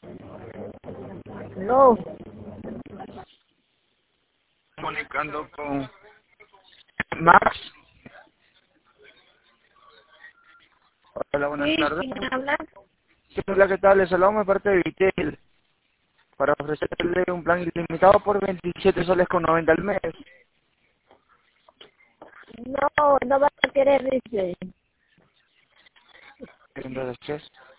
No, Comunicando con Max. Hola, buenas sí, tardes. ¿quién habla? Sí, hola, ¿qué tal? Les hablamos de parte de Vitel para ofrecerle un plan ilimitado por 27 soles con 90 al mes. No, no va a querer, dice. Entonces, ¿qué es?